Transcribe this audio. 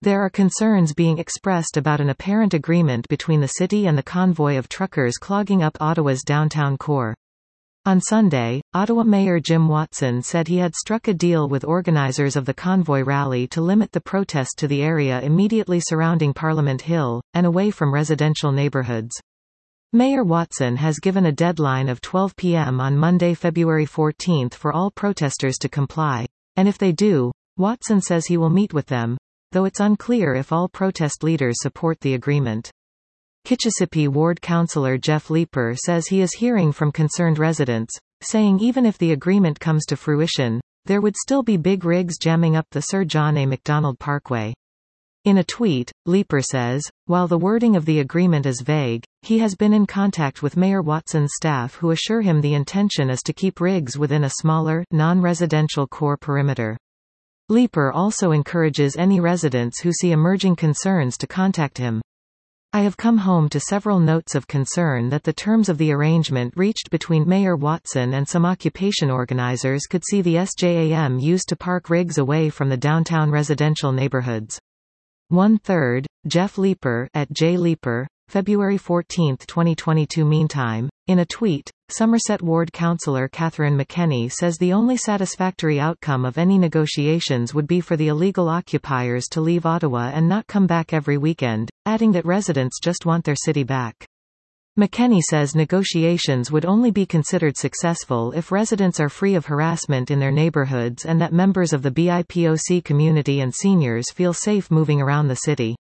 There are concerns being expressed about an apparent agreement between the city and the convoy of truckers clogging up Ottawa's downtown core. On Sunday, Ottawa Mayor Jim Watson said he had struck a deal with organizers of the convoy rally to limit the protest to the area immediately surrounding Parliament Hill, and away from residential neighborhoods. Mayor Watson has given a deadline of 12 p.m. on Monday, February 14 for all protesters to comply, and if they do, Watson says he will meet with them, though it's unclear if all protest leaders support the agreement. Kitchissippi Ward Councillor Jeff Leeper says he is hearing from concerned residents, saying even if the agreement comes to fruition, there would still be big rigs jamming up the Sir John A. Macdonald Parkway. In a tweet, Leeper says, while the wording of the agreement is vague, he has been in contact with Mayor Watson's staff who assure him the intention is to keep rigs within a smaller, non-residential core perimeter. Leeper also encourages any residents who see emerging concerns to contact him. I have come home to several notes of concern that the terms of the arrangement reached between Mayor Watson and some occupation organizers could see the SJAM used to park rigs away from the downtown residential neighborhoods. 1/3, Jeff Leeper at J. Leeper, February 14, 2022. Meantime, in a tweet, Somerset Ward Councillor Catherine McKenney says the only satisfactory outcome of any negotiations would be for the illegal occupiers to leave Ottawa and not come back every weekend, adding that residents just want their city back. McKenney says negotiations would only be considered successful if residents are free of harassment in their neighborhoods and that members of the BIPOC community and seniors feel safe moving around the city.